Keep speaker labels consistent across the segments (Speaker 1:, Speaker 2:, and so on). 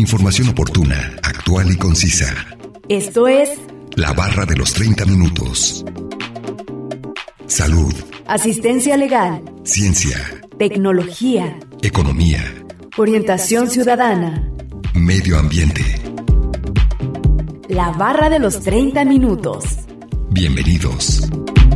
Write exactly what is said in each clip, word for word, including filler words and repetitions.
Speaker 1: Información oportuna, actual y concisa.
Speaker 2: Esto es
Speaker 1: La Barra de los treinta minutos. Salud.
Speaker 2: Asistencia legal.
Speaker 1: Ciencia.
Speaker 2: Tecnología.
Speaker 1: Economía.
Speaker 2: Orientación ciudadana.
Speaker 1: Medio ambiente.
Speaker 2: La Barra de los treinta minutos.
Speaker 1: Bienvenidos.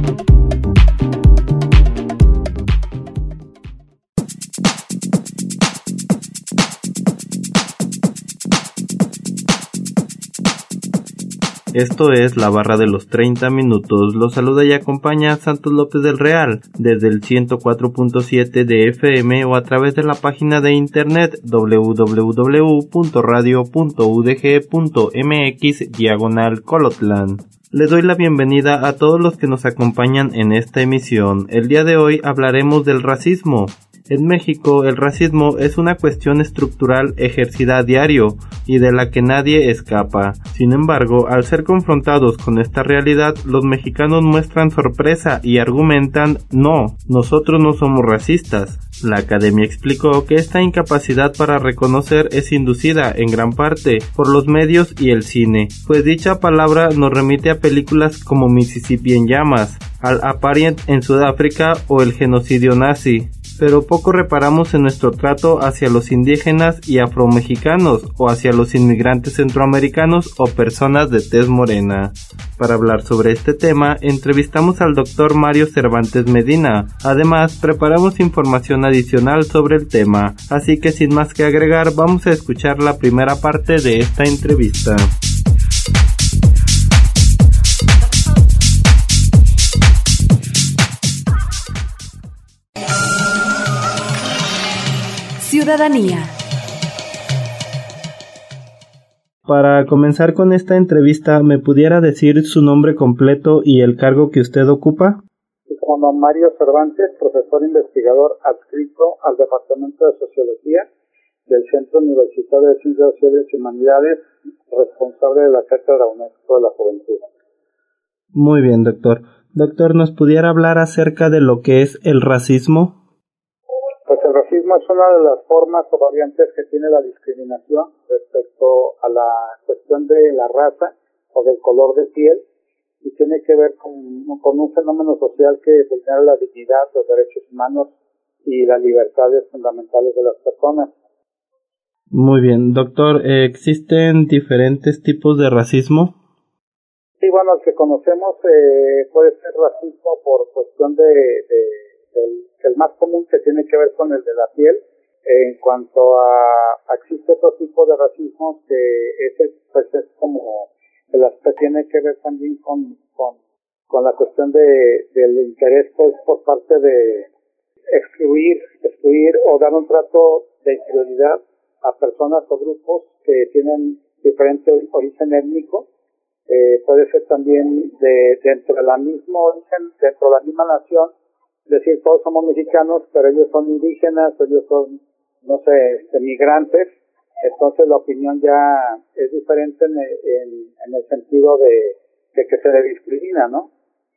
Speaker 3: Esto es La Barra de los treinta minutos. Los saluda y acompaña Santos López del Real desde el ciento cuatro punto siete de F M o a través de la página de internet doble u doble u doble u punto radio punto u d g punto m x diagonal Colotlán. Le doy la bienvenida a todos los que nos acompañan en esta emisión. El día de hoy hablaremos del racismo. En México, el racismo es una cuestión estructural ejercida a diario y de la que nadie escapa. Sin embargo, al ser confrontados con esta realidad, los mexicanos muestran sorpresa y argumentan: no, nosotros no somos racistas. La academia explicó que esta incapacidad para reconocer es inducida en gran parte por los medios y el cine, pues dicha palabra nos remite a películas como Mississippi en llamas, Al Apartheid en Sudáfrica o el genocidio nazi. Pero poco reparamos en nuestro trato hacia los indígenas y afromexicanos o hacia los inmigrantes centroamericanos o personas de tez morena. Para hablar sobre este tema, entrevistamos al doctor Mario Cervantes Medina. Además, preparamos información adicional sobre el tema, así que sin más que agregar, vamos a escuchar la primera parte de esta entrevista.
Speaker 2: Ciudadanía.
Speaker 3: Para comenzar con esta entrevista, ¿me pudiera decir su nombre completo y el cargo que usted ocupa?
Speaker 4: Juan Mario Cervantes, profesor investigador adscrito al Departamento de Sociología del Centro Universitario de Ciencias Sociales y Humanidades, responsable de la Cátedra UNESCO de la Juventud.
Speaker 3: Muy bien, doctor. Doctor, ¿nos pudiera hablar acerca de lo que es el racismo?
Speaker 4: Pues el racismo es una de las formas o variantes que tiene la discriminación respecto a la cuestión de la raza o del color de piel, y tiene que ver con, con un fenómeno social que vulnera la dignidad, los derechos humanos y las libertades fundamentales de las personas.
Speaker 3: Muy bien, doctor, ¿existen diferentes tipos de racismo?
Speaker 4: Sí, bueno, el que conocemos eh, puede ser racismo por cuestión de, de, del el más común, que tiene que ver con el de la piel. Eh, en cuanto a, existe otro tipo de racismo que ese pues es como el aspecto tiene que ver también con con, con la cuestión de del interés pues por parte de excluir, excluir o dar un trato de inferioridad a personas o grupos que tienen diferente origen étnico. Eh, puede ser también de dentro de la misma origen, dentro de la misma nación. Es decir, todos somos mexicanos, pero ellos son indígenas, ellos son, no sé, migrantes. Entonces la opinión ya es diferente en el, en, en el sentido de, de que se le discrimina, ¿no?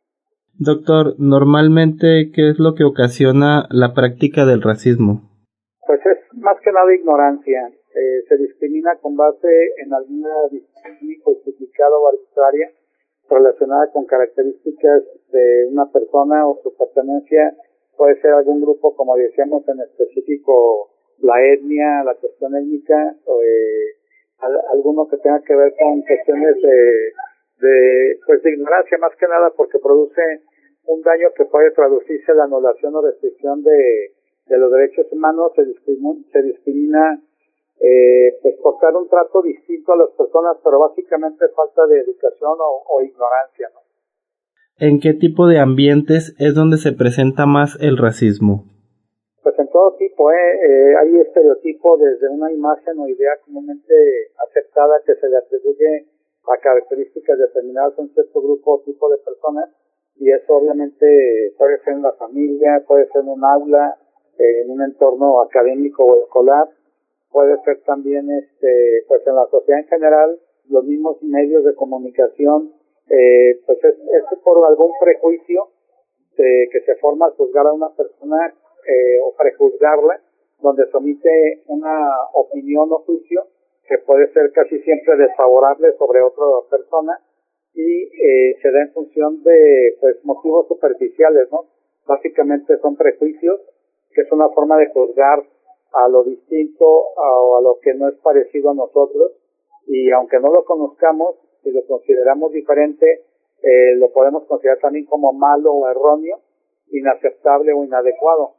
Speaker 3: Doctor, normalmente, ¿qué es lo que ocasiona la práctica del racismo?
Speaker 4: Pues es más que nada ignorancia. Eh, se discrimina con base en alguna discriminación justificada o arbitraria relacionada con características de una persona o su pertenencia. Puede ser algún grupo, como decíamos, en específico la etnia, la cuestión étnica, o eh, al, alguno que tenga que ver con cuestiones de, de, pues de ignorancia, más que nada porque produce un daño que puede traducirse en la anulación o restricción de, de los derechos humanos. Se discrimina, se discrimina Eh, pues por dar un trato distinto a las personas, pero básicamente falta de educación o, o ignorancia, ¿no?
Speaker 3: ¿En qué tipo de ambientes es donde se presenta más el racismo?
Speaker 4: Pues en todo tipo, ¿eh? Eh, hay estereotipos desde una imagen o idea comúnmente aceptada que se le atribuye a características determinadas a un cierto grupo o tipo de personas, y eso obviamente puede ser en la familia, puede ser en un aula, eh, en un entorno académico o escolar. Puede ser también este pues en la sociedad en general, los mismos medios de comunicación, eh, pues es, es por algún prejuicio de, que se forma al juzgar a una persona eh, o prejuzgarla, donde se omite una opinión o juicio que puede ser casi siempre desfavorable sobre otra persona y eh, se da en función de pues motivos superficiales, ¿no? Básicamente son prejuicios, que es una forma de juzgar a lo distinto o a, a lo que no es parecido a nosotros, y aunque no lo conozcamos, si lo consideramos diferente, eh, lo podemos considerar también como malo o erróneo, inaceptable o inadecuado.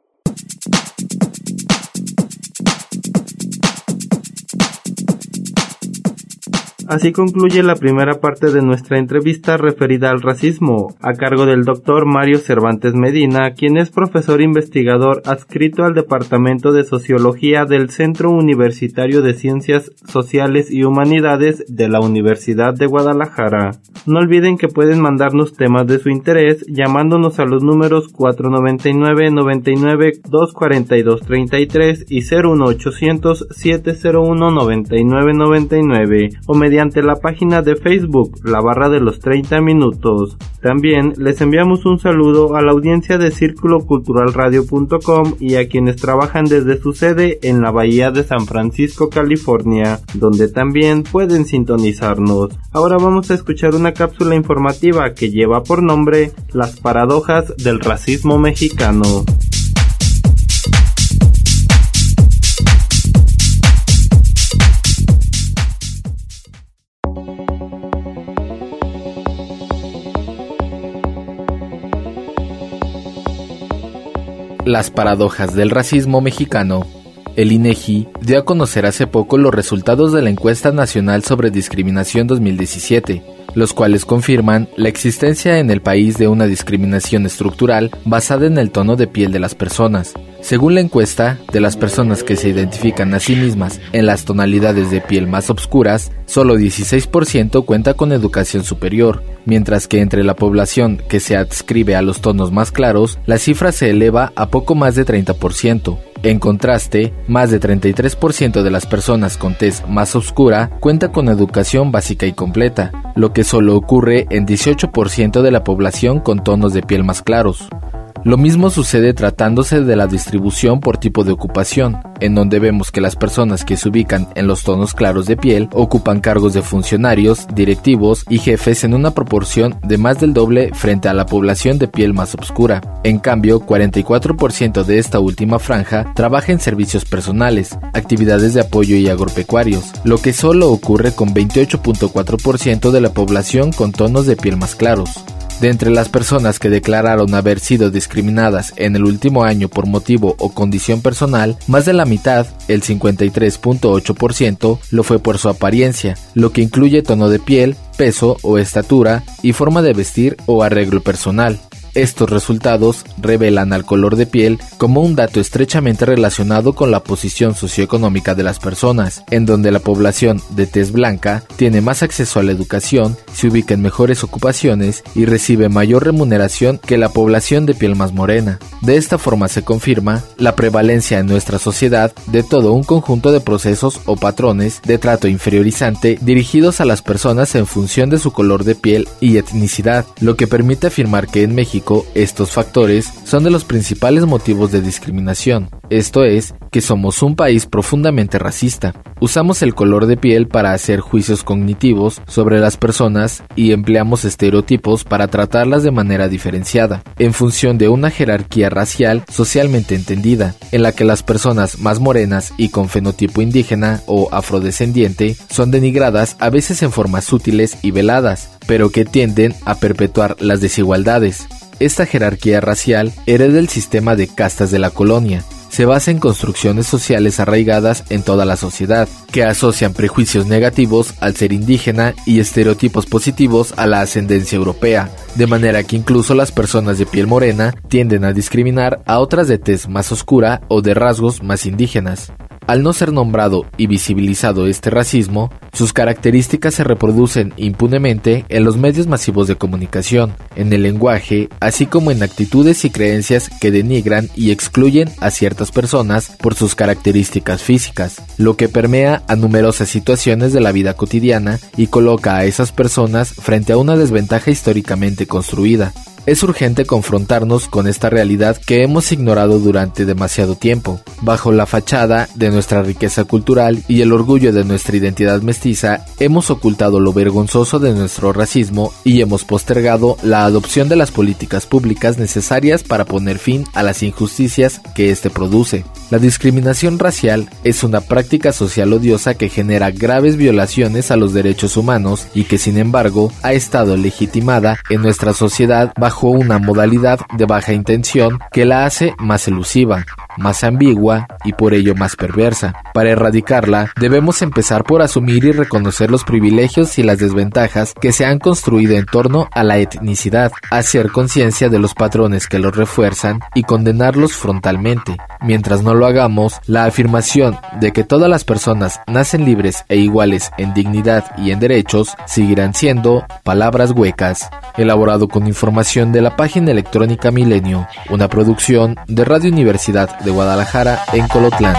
Speaker 3: Así concluye la primera parte de nuestra entrevista referida al racismo, a cargo del doctor Mario Cervantes Medina, quien es profesor investigador adscrito al Departamento de Sociología del Centro Universitario de Ciencias Sociales y Humanidades de la Universidad de Guadalajara. No olviden que pueden mandarnos temas de su interés llamándonos a los números cuatro noventa y nueve, noventa y nueve, doscientos cuarenta y dos, treinta y tres y cero uno ochocientos, setecientos uno, noventa y nueve noventa y nueve o mediante la página de Facebook, la barra de los treinta minutos. También les enviamos un saludo a la audiencia de círculo cultural radio punto com y a quienes trabajan desde su sede en la Bahía de San Francisco, California, donde también pueden sintonizarnos. Ahora vamos a escuchar una cápsula informativa que lleva por nombre Las paradojas del racismo mexicano.
Speaker 5: Las paradojas del racismo mexicano. El INEGI dio a conocer hace poco los resultados de la Encuesta Nacional sobre Discriminación dos mil diecisiete, los cuales confirman la existencia en el país de una discriminación estructural basada en el tono de piel de las personas. Según la encuesta, de las personas que se identifican a sí mismas en las tonalidades de piel más oscuras, solo dieciséis por ciento cuenta con educación superior, mientras que entre la población que se adscribe a los tonos más claros, la cifra se eleva a poco más de treinta por ciento. En contraste, más de treinta y tres por ciento de las personas con tez más oscura cuenta con educación básica y completa, lo que solo ocurre en dieciocho por ciento de la población con tonos de piel más claros. Lo mismo sucede tratándose de la distribución por tipo de ocupación, en donde vemos que las personas que se ubican en los tonos claros de piel ocupan cargos de funcionarios, directivos y jefes en una proporción de más del doble frente a la población de piel más oscura. En cambio, cuarenta y cuatro por ciento de esta última franja trabaja en servicios personales, actividades de apoyo y agropecuarios, lo que solo ocurre con veintiocho punto cuatro por ciento de la población con tonos de piel más claros. De entre las personas que declararon haber sido discriminadas en el último año por motivo o condición personal, más de la mitad, el cincuenta y tres punto ocho por ciento, lo fue por su apariencia, lo que incluye tono de piel, peso o estatura y forma de vestir o arreglo personal. Estos resultados revelan al color de piel como un dato estrechamente relacionado con la posición socioeconómica de las personas, en donde la población de tez blanca tiene más acceso a la educación, se ubica en mejores ocupaciones y recibe mayor remuneración que la población de piel más morena. De esta forma se confirma la prevalencia en nuestra sociedad de todo un conjunto de procesos o patrones de trato inferiorizante dirigidos a las personas en función de su color de piel y etnicidad, lo que permite afirmar que en México estos factores son de los principales motivos de discriminación, esto es, que somos un país profundamente racista. Usamos el color de piel para hacer juicios cognitivos sobre las personas y empleamos estereotipos para tratarlas de manera diferenciada, en función de una jerarquía racial socialmente entendida, en la que las personas más morenas y con fenotipo indígena o afrodescendiente son denigradas a veces en formas sutiles y veladas, pero que tienden a perpetuar las desigualdades. Esta jerarquía racial hereda el sistema de castas de la colonia. Se basa en construcciones sociales arraigadas en toda la sociedad, que asocian prejuicios negativos al ser indígena y estereotipos positivos a la ascendencia europea, de manera que incluso las personas de piel morena tienden a discriminar a otras de tez más oscura o de rasgos más indígenas. Al no ser nombrado y visibilizado este racismo, sus características se reproducen impunemente en los medios masivos de comunicación, en el lenguaje, así como en actitudes y creencias que denigran y excluyen a ciertas personas por sus características físicas, lo que permea a numerosas situaciones de la vida cotidiana y coloca a esas personas frente a una desventaja históricamente construida. Es urgente confrontarnos con esta realidad que hemos ignorado durante demasiado tiempo. Bajo la fachada de nuestra riqueza cultural y el orgullo de nuestra identidad mestiza, hemos ocultado lo vergonzoso de nuestro racismo y hemos postergado la adopción de las políticas públicas necesarias para poner fin a las injusticias que éste produce. La discriminación racial es una práctica social odiosa que genera graves violaciones a los derechos humanos y que, sin embargo, ha estado legitimada en nuestra sociedad bajo bajo una modalidad de baja intención que la hace más elusiva, más ambigua y por ello más perversa. Para erradicarla, debemos empezar por asumir y reconocer los privilegios y las desventajas que se han construido en torno a la etnicidad, hacer conciencia de los patrones que los refuerzan y condenarlos frontalmente. Mientras no lo hagamos, la afirmación de que todas las personas nacen libres e iguales en dignidad y en derechos seguirán siendo palabras huecas. Elaborado con información de la página electrónica Milenio, una producción de Radio Universidad de Guadalajara en Colotlán.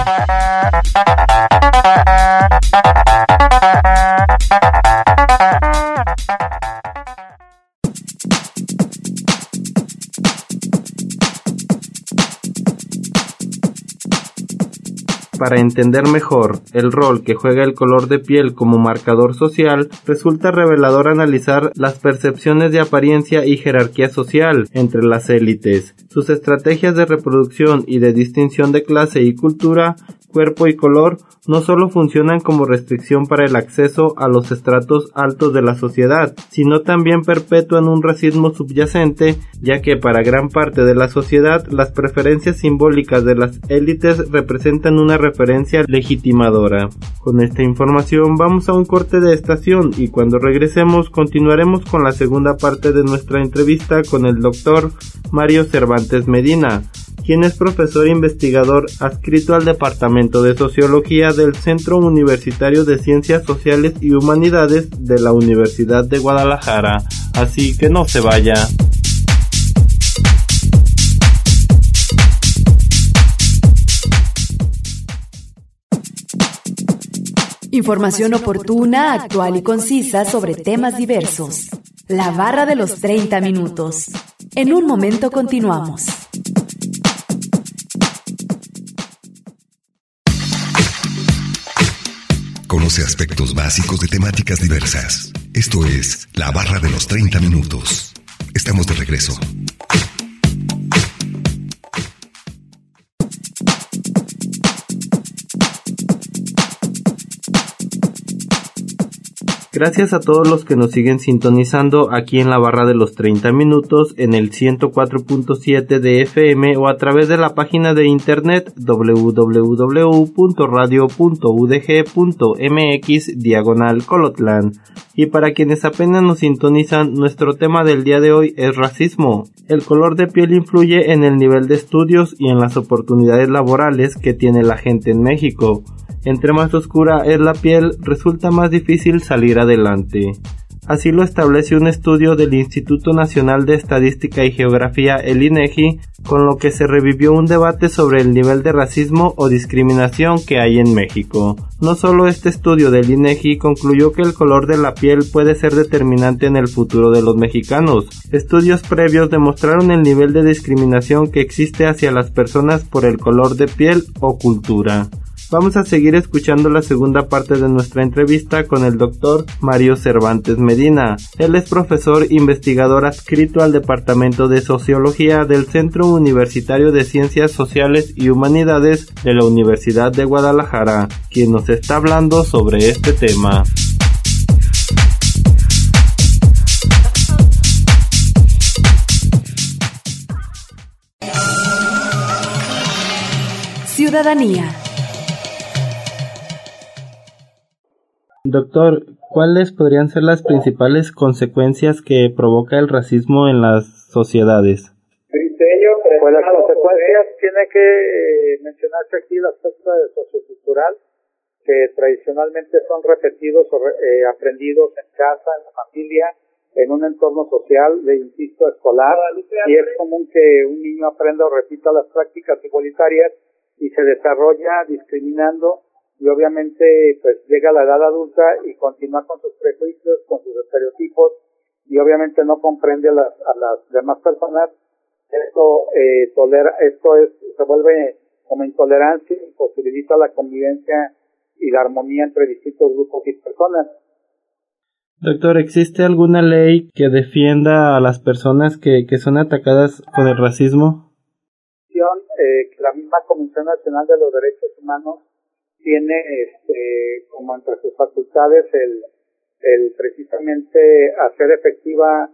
Speaker 3: Para entender mejor el rol que juega el color de piel como marcador social, resulta revelador analizar las percepciones de apariencia y jerarquía social entre las élites, sus estrategias de reproducción y de distinción de clase y cultura, cuerpo y color, no solo funcionan como restricción para el acceso a los estratos altos de la sociedad, sino también perpetúan un racismo subyacente, ya que para gran parte de la sociedad las preferencias simbólicas de las élites representan una referencia legitimadora. Con esta información vamos a un corte de estación y cuando regresemos continuaremos con la segunda parte de nuestra entrevista con el doctor Mario Cervantes Medina, quien es profesor e investigador adscrito al Departamento de Sociología del Centro Universitario de Ciencias Sociales y Humanidades de la Universidad de Guadalajara. Así que no se vaya.
Speaker 2: Información oportuna, actual y concisa sobre temas diversos. La barra de los treinta minutos. En un momento continuamos.
Speaker 1: Conoce aspectos básicos de temáticas diversas. Esto es La Barra de los treinta minutos. Estamos de regreso.
Speaker 3: Gracias a todos los que nos siguen sintonizando aquí en la barra de los treinta minutos en el ciento cuatro punto siete de F M o a través de la página de internet doble u doble u doble u punto radio punto u d g punto m x diagonal Colotlán. Y para quienes apenas nos sintonizan, nuestro tema del día de hoy es racismo. El color de piel influye en el nivel de estudios y en las oportunidades laborales que tiene la gente en México. Entre más oscura es la piel, resulta más difícil salir adelante. Así lo establece un estudio del Instituto Nacional de Estadística y Geografía, el I N E G I, con lo que se revivió un debate sobre el nivel de racismo o discriminación que hay en México. No solo este estudio del I N E G I concluyó que el color de la piel puede ser determinante en el futuro de los mexicanos. Estudios previos demostraron el nivel de discriminación que existe hacia las personas por el color de piel o cultura. Vamos a seguir escuchando la segunda parte de nuestra entrevista con el doctor Mario Cervantes Medina. Él es profesor investigador adscrito al Departamento de Sociología del Centro Universitario de Ciencias Sociales y Humanidades de la Universidad de Guadalajara, quien nos está hablando sobre este tema.
Speaker 2: Ciudadanía.
Speaker 3: Doctor, ¿cuáles podrían ser las principales consecuencias que provoca el racismo en las sociedades?
Speaker 4: Pues las consecuencias tiene que eh, mencionarse aquí el aspecto sociocultural, que tradicionalmente son repetidos o eh, aprendidos en casa, en la familia, en un entorno social, de insisto, escolar, y es común que un niño aprenda o repita las prácticas igualitarias y se desarrolla discriminando, y obviamente pues llega a la edad adulta y continúa con sus prejuicios, con sus estereotipos, y obviamente no comprende a las, a las demás personas, esto eh, tolera, esto es, se vuelve como intolerancia y posibilita la convivencia y la armonía entre distintos grupos y personas.
Speaker 3: Doctor, ¿existe alguna ley que defienda a las personas que, que son atacadas con el racismo?
Speaker 4: Eh, que la misma Comisión Nacional de los Derechos Humanos tiene este, como entre sus facultades el, el precisamente hacer efectiva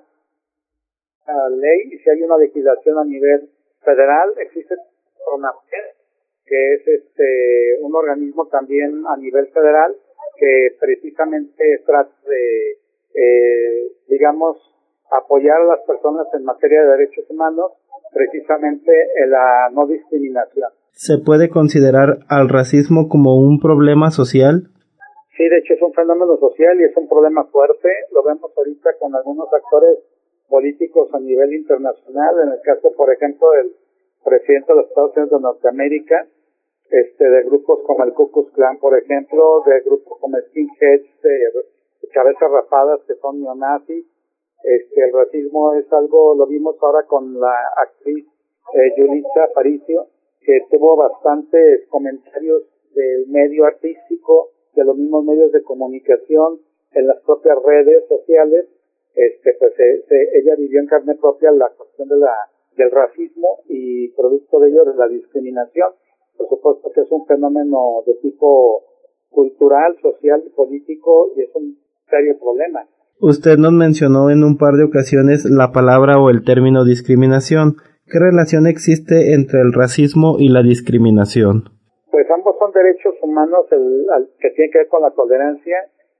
Speaker 4: la ley, y si hay una legislación a nivel federal, existe CONAPRED, que es este un organismo también a nivel federal que precisamente trata de, eh, digamos, apoyar a las personas en materia de derechos humanos, precisamente en la no discriminación.
Speaker 3: ¿Se puede considerar al racismo como un problema social?
Speaker 4: Sí, de hecho es un fenómeno social y es un problema fuerte. Lo vemos ahorita con algunos actores políticos a nivel internacional. En el caso, por ejemplo, del presidente de los Estados Unidos de Norteamérica, este, de grupos como el Ku Klux Klan, por ejemplo, de grupos como skinheads, de, de cabezas rapadas que son neonazis. Este, el racismo es algo, lo vimos ahora con la actriz eh, Yulitza Aparicio, que tuvo bastantes comentarios del medio artístico, de los mismos medios de comunicación, en las propias redes sociales. Este, pues se, se, ella vivió en carne propia la cuestión de la del racismo y producto de ello de la discriminación. Por supuesto que es un fenómeno de tipo cultural, social y político, y es un serio problema.
Speaker 3: Usted nos mencionó en un par de ocasiones la palabra o el término discriminación. ¿Qué relación existe entre el racismo y la discriminación?
Speaker 4: Pues ambos son derechos humanos el, el, que tienen que ver con la tolerancia.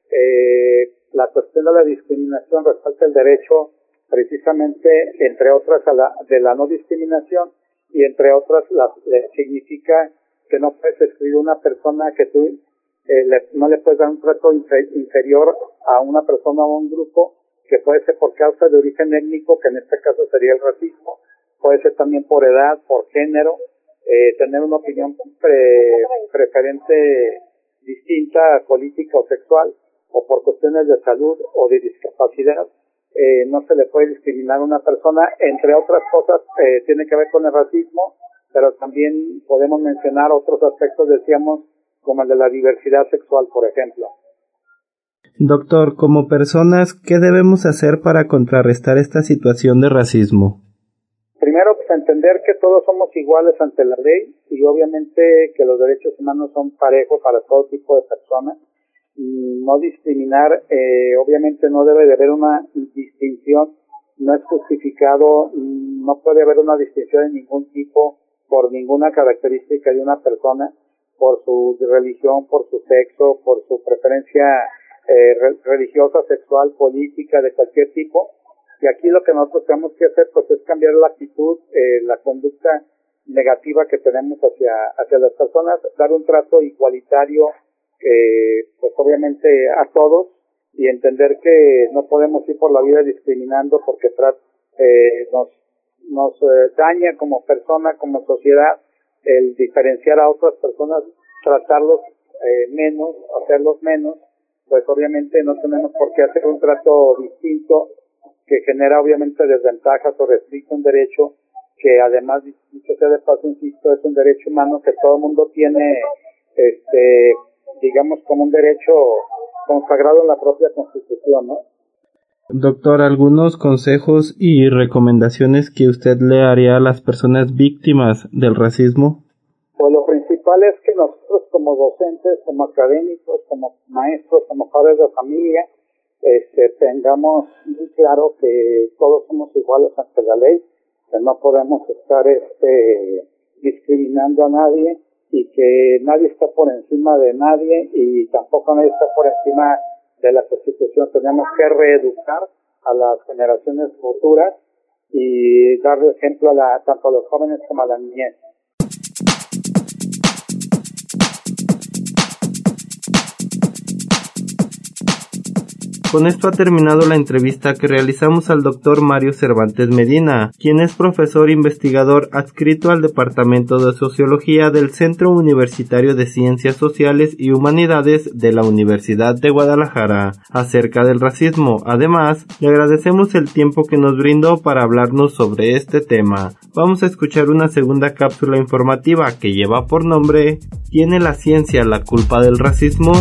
Speaker 4: Eh, la cuestión de la discriminación resalta el derecho precisamente, entre otras, a la, de la no discriminación, y entre otras la, le significa que no puedes excluir a una persona que tú eh, le, no le puedes dar un trato infer, inferior a una persona o a un grupo, que puede ser por causa de origen étnico, que en este caso sería el racismo, puede ser también por edad, por género, eh, tener una opinión pre, preferente distinta, política o sexual, o por cuestiones de salud o de discapacidad. Eh, no se le puede discriminar a una persona, entre otras cosas, eh, tiene que ver con el racismo, pero también podemos mencionar otros aspectos, decíamos, como el de la diversidad sexual, por ejemplo.
Speaker 3: Doctor, como personas, ¿qué debemos hacer para contrarrestar esta situación de racismo?
Speaker 4: Primero, pues entender que todos somos iguales ante la ley y obviamente que los derechos humanos son parejos para todo tipo de personas. No discriminar, eh, obviamente no debe de haber una distinción, no es justificado, no puede haber una distinción de ningún tipo por ninguna característica de una persona, por su religión, por su sexo, por su preferencia eh, religiosa, sexual, política, de cualquier tipo. Y aquí lo que nosotros tenemos que hacer pues es cambiar la actitud, eh, la conducta negativa que tenemos hacia, hacia las personas, dar un trato igualitario, eh, pues obviamente a todos, y entender que no podemos ir por la vida discriminando porque tra- eh, nos, nos eh, daña como persona, como sociedad, el diferenciar a otras personas, tratarlos eh, menos, hacerlos menos, pues obviamente no tenemos por qué hacer un trato distinto que genera obviamente desventajas o restringe un derecho que además, dicho sea de paso, insisto, es un derecho humano que todo el mundo tiene, este, digamos, como un derecho consagrado en la propia Constitución, ¿no?
Speaker 3: Doctor, ¿algunos consejos y recomendaciones que usted le haría a las personas víctimas del racismo?
Speaker 4: Pues lo principal es que nosotros como docentes, como académicos, como maestros, como padres de familia, este, tengamos muy claro que todos somos iguales ante la ley, que no podemos estar este, discriminando a nadie y que nadie está por encima de nadie y tampoco nadie está por encima de la Constitución. Tenemos que reeducar a las generaciones futuras y darle ejemplo a la, tanto a los jóvenes como a la niñez.
Speaker 3: Con esto ha terminado la entrevista que realizamos al doctor Mario Cervantes Medina, quien es profesor investigador adscrito al Departamento de Sociología del Centro Universitario de Ciencias Sociales y Humanidades de la Universidad de Guadalajara, acerca del racismo. Además, le agradecemos el tiempo que nos brindó para hablarnos sobre este tema. Vamos a escuchar una segunda cápsula informativa que lleva por nombre ¿Tiene la ciencia la culpa del racismo?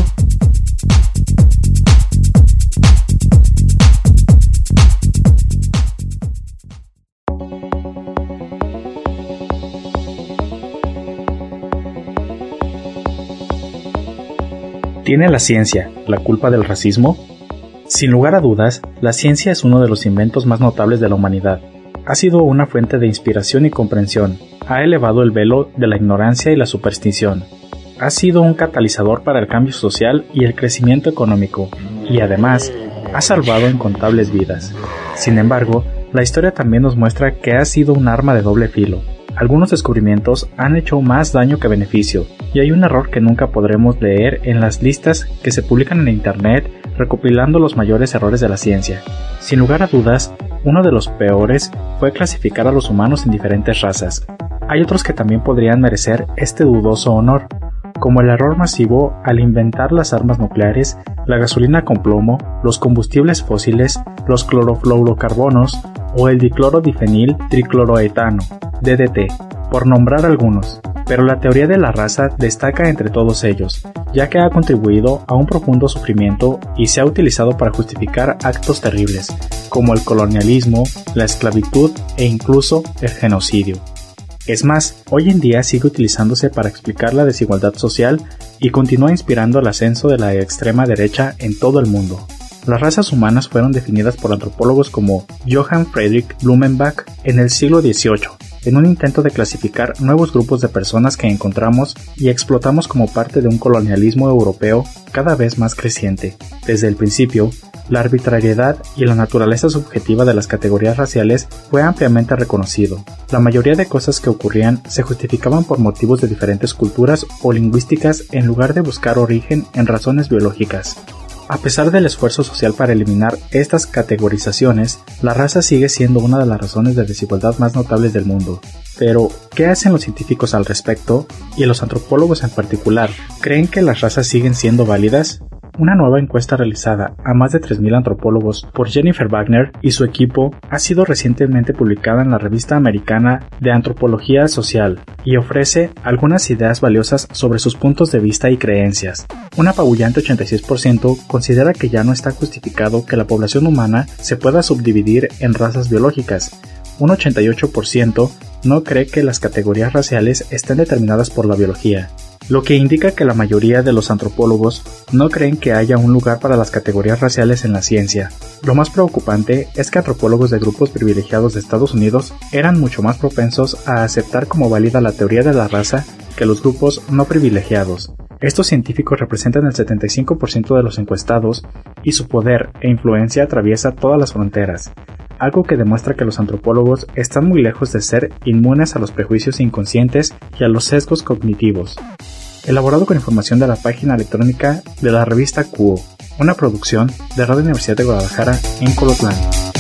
Speaker 6: ¿Tiene la ciencia la culpa del racismo? Sin lugar a dudas, la ciencia es uno de los inventos más notables de la humanidad. Ha sido una fuente de inspiración y comprensión. Ha elevado el velo de la ignorancia y la superstición. Ha sido un catalizador para el cambio social y el crecimiento económico. Y además, ha salvado incontables vidas. Sin embargo, la historia también nos muestra que ha sido un arma de doble filo. Algunos descubrimientos han hecho más daño que beneficio, y hay un error que nunca podremos leer en las listas que se publican en internet recopilando los mayores errores de la ciencia. Sin lugar a dudas, uno de los peores fue clasificar a los humanos en diferentes razas. Hay otros que también podrían merecer este dudoso honor, como el error masivo al inventar las armas nucleares, la gasolina con plomo, los combustibles fósiles, los clorofluorocarbonos o el diclorodifenil tricloroetano, D D T, por nombrar algunos. Pero la teoría de la raza destaca entre todos ellos, ya que ha contribuido a un profundo sufrimiento y se ha utilizado para justificar actos terribles, como el colonialismo, la esclavitud e incluso el genocidio. Es más, hoy en día sigue utilizándose para explicar la desigualdad social y continúa inspirando el ascenso de la extrema derecha en todo el mundo. Las razas humanas fueron definidas por antropólogos como Johann Friedrich Blumenbach en el siglo dieciocho, en un intento de clasificar nuevos grupos de personas que encontramos y explotamos como parte de un colonialismo europeo cada vez más creciente. Desde el principio, la arbitrariedad y la naturaleza subjetiva de las categorías raciales fue ampliamente reconocido. La mayoría de cosas que ocurrían se justificaban por motivos de diferentes culturas o lingüísticas en lugar de buscar origen en razones biológicas. A pesar del esfuerzo social para eliminar estas categorizaciones, la raza sigue siendo una de las razones de desigualdad más notables del mundo. Pero, ¿qué hacen los científicos al respecto? Y los antropólogos en particular, ¿creen que las razas siguen siendo válidas? Una nueva encuesta realizada a más de tres mil antropólogos por Jennifer Wagner y su equipo ha sido recientemente publicada en la revista americana de Antropología Social y ofrece algunas ideas valiosas sobre sus puntos de vista y creencias. Un apabullante ochenta y seis por ciento considera que ya no está justificado que la población humana se pueda subdividir en razas biológicas. Un ochenta y ocho por ciento no cree que las categorías raciales estén determinadas por la biología, lo que indica que la mayoría de los antropólogos no creen que haya un lugar para las categorías raciales en la ciencia. Lo más preocupante es que antropólogos de grupos privilegiados de Estados Unidos eran mucho más propensos a aceptar como válida la teoría de la raza que los grupos no privilegiados. Estos científicos representan el setenta y cinco por ciento de los encuestados y su poder e influencia atraviesa todas las fronteras, algo que demuestra que los antropólogos están muy lejos de ser inmunes a los prejuicios inconscientes y a los sesgos cognitivos. Elaborado con información de la página electrónica de la revista Q O, una producción de Radio Universidad de Guadalajara en Colotlán.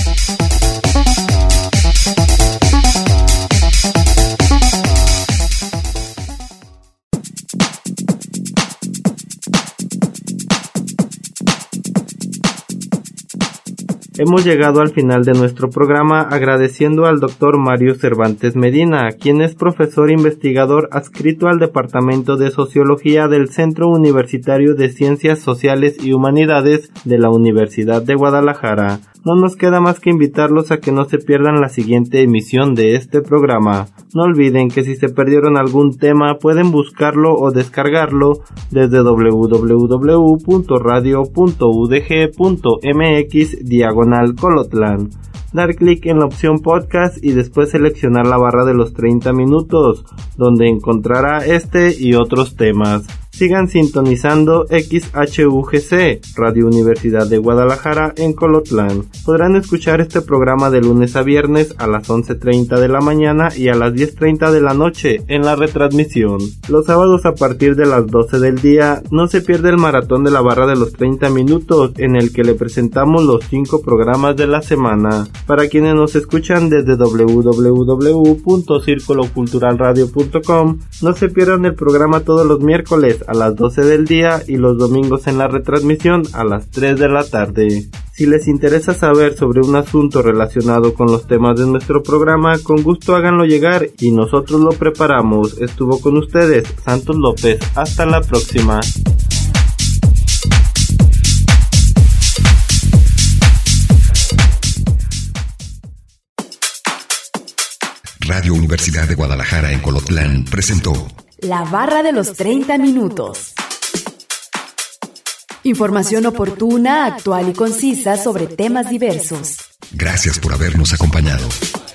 Speaker 3: Hemos llegado al final de nuestro programa agradeciendo al doctor Mario Cervantes Medina, quien es profesor investigador adscrito al Departamento de Sociología del Centro Universitario de Ciencias Sociales y Humanidades de la Universidad de Guadalajara. No nos queda más que invitarlos a que no se pierdan la siguiente emisión de este programa. No olviden que si se perdieron algún tema pueden buscarlo o descargarlo desde doble u doble u doble u punto radio punto u d g punto m x diagonal Colotlán. Dar clic en la opción podcast y después seleccionar la barra de los treinta minutos, donde encontrará este y otros temas. sigan sintonizando X H U G C, Radio Universidad de Guadalajara en Colotlán. Podrán escuchar este programa de lunes a viernes a las once treinta de la mañana y a las diez treinta de la noche en la retransmisión. Los sábados a partir de las doce del día no se pierde el maratón de la barra de los treinta minutos, en el que le presentamos los cinco programas de la semana. Para quienes nos escuchan desde w w w punto círculo cultural radio punto com, no se pierdan el programa todos los miércoles a las doce del día y los domingos en la retransmisión a las tres de la tarde. Si les interesa saber sobre un asunto relacionado con los temas de nuestro programa, con gusto háganlo llegar y nosotros lo preparamos. Estuvo con ustedes Santos López. Hasta la próxima.
Speaker 1: Radio Universidad de Guadalajara en Colotlán presentó
Speaker 2: La Barra de los treinta minutos. Información oportuna, actual y concisa sobre temas diversos.
Speaker 1: Gracias por habernos acompañado.